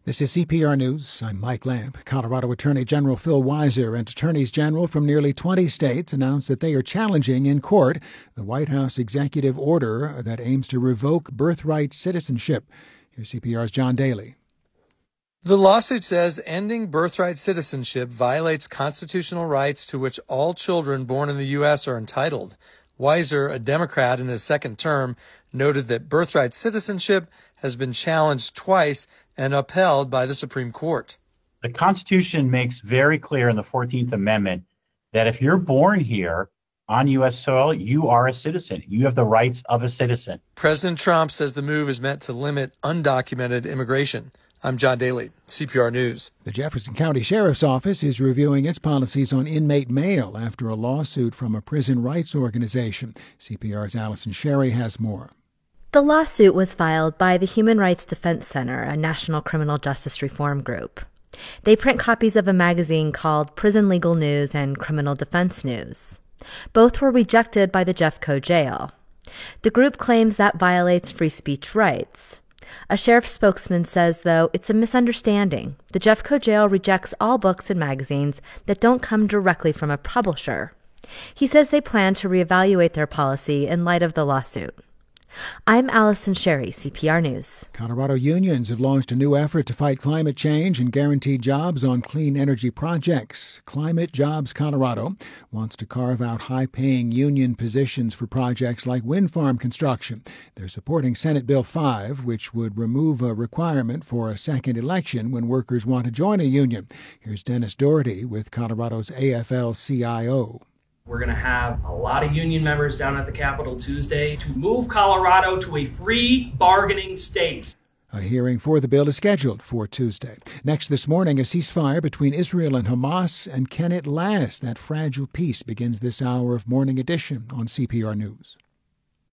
This is CPR News. I'm Mike Lamb. Colorado Attorney General Phil Weiser and attorneys general from nearly 20 states announced that they are challenging in court the White House executive order that aims to revoke birthright citizenship. Here's CPR's John Daly. The lawsuit says ending birthright citizenship violates constitutional rights to which all children born in the U.S. are entitled. Weiser, a Democrat in his second term, noted that birthright citizenship has been challenged twice and upheld by the Supreme Court. The Constitution makes very clear in the 14th Amendment that if you're born here on U.S. soil, you are a citizen. You have the rights of a citizen. President Trump says the move is meant to limit undocumented immigration. I'm John Daly, CPR News. The Jefferson County Sheriff's Office is reviewing its policies on inmate mail after a lawsuit from a prison rights organization. CPR's Allison Sherry has more. The lawsuit was filed by the Human Rights Defense Center, a national criminal justice reform group. They print copies of a magazine called Prison Legal News and Criminal Defense News. Both were rejected by the Jeffco jail. The group claims that violates free speech rights. A sheriff's spokesman says, though, it's a misunderstanding. The Jeffco jail rejects all books and magazines that don't come directly from a publisher. He says they plan to reevaluate their policy in light of the lawsuit. I'm Allison Sherry, CPR News. Colorado unions have launched a new effort to fight climate change and guarantee jobs on clean energy projects. Climate Jobs Colorado wants to carve out high-paying union positions for projects like wind farm construction. They're supporting Senate Bill 5, which would remove a requirement for a second election when workers want to join a union. Here's Dennis Doherty with Colorado's AFL-CIO. We're going to have a lot of union members down at the Capitol Tuesday to move Colorado to a free bargaining state. A hearing for the bill is scheduled for Tuesday. Next this morning, a ceasefire between Israel and Hamas. And can it last? That fragile peace begins this hour of Morning Edition on CPR News.